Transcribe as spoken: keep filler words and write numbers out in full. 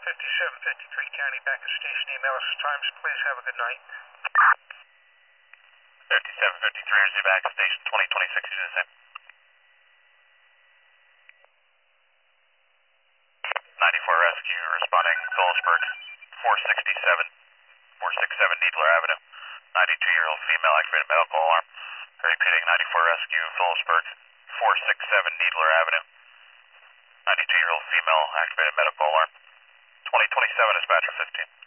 fifty-seven fifty-three County, back at station. Email us times, please. Have a good night. fifty-seven fifty-three, is back at station twenty twenty-six, you do the same. ninety-four Rescue, responding Phillipsburg, four sixty-seven, four sixty-seven Needler Avenue. ninety-two-year-old female, activated medical alarm. Repeating, ninety-four Rescue, Phillipsburg, four sixty-seven Needler Avenue. ninety-two-year-old female, activated medical alarm. twenty twenty-seven, dispatcher fifteen.